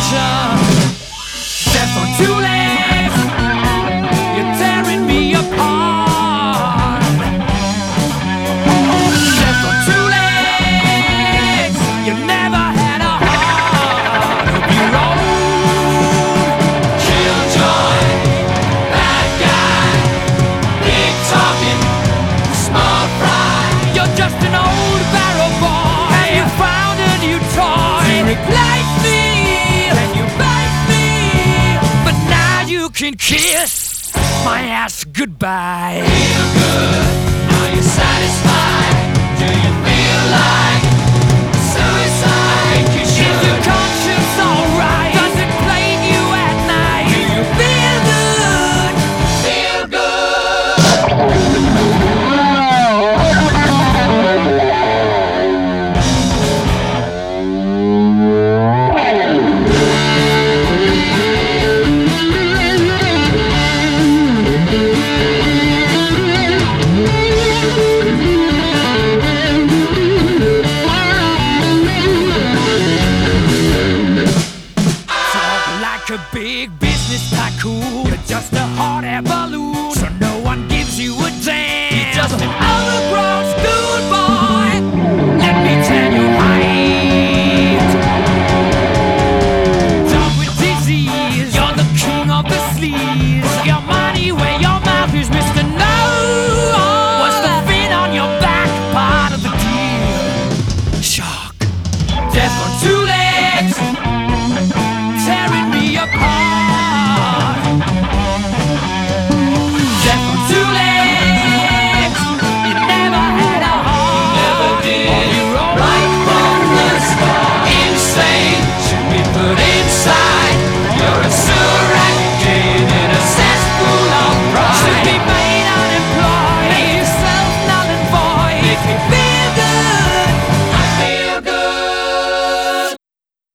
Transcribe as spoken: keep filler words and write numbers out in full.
attention. Steps on two legs, you're tearing me apart. Steps on two legs, you never had a heart of your own. Killjoy, bad guy, big talking, small fry. You're just an old barrel boy, and you found a new toy to replace me. Can you bite me? But now you can kiss my ass goodbye. Feel good, are you satisfied? Do you feel like suicide? Is your conscience alright? Does it plague you at night? Do you feel good? Feel good. Like a big business tycoon, you're just a hot air balloon, so no one gives you a damn. You're just an overgrown schoolboy. Let me tell you, I